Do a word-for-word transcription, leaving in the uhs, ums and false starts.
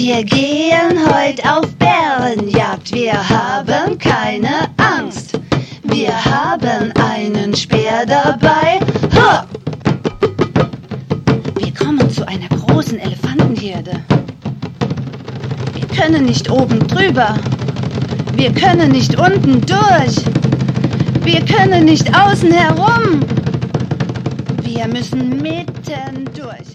Wir gehen heute auf Bärenjagd, wir haben keine Angst. Wir haben einen Speer dabei. Ha! Wir kommen zu einer großen Elefantenherde. Wir können nicht oben drüber. Wir können nicht unten durch. Wir können nicht außen herum. Wir müssen mitten durch.